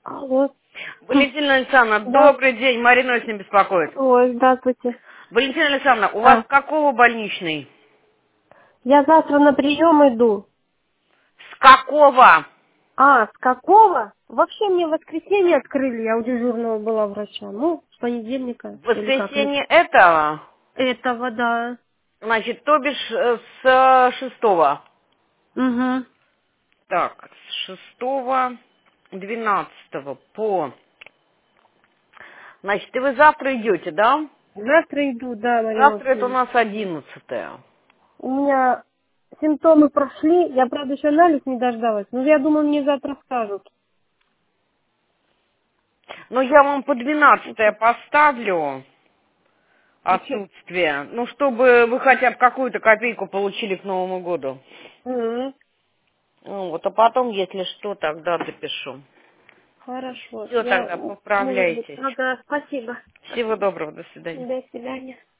Алло. Валентина Александровна, Да. добрый день. Марина очень беспокоит. Ой, здравствуйте. Валентина Александровна, у вас А, какого больничный? я завтра на прием иду. С какого? А, с какого? Вообще мне в воскресенье открыли, я у дежурного была врача. Ну, с понедельника В или как? воскресенье этого? Этого, да. Значит, то бишь с шестого. Угу. Так, с шестого, 12 по... Значит, и вы завтра идете, да? Завтра иду, да, Мария Завтра это у Васильевна. нас 11. У меня симптомы прошли, я, правда, еще анализ не дождалась, но я думаю, мне завтра скажут. Но я вам по 12 поставлю Еще. отсутствие. Ну, чтобы вы хотя бы какую-то копейку получили к Новому году. Мгм. Ну, вот, а потом, если что, тогда допишу. Хорошо. Все, Я, тогда может быть. поправляйтесь. Ага, спасибо. Всего Спасибо. доброго, до свидания. До свидания.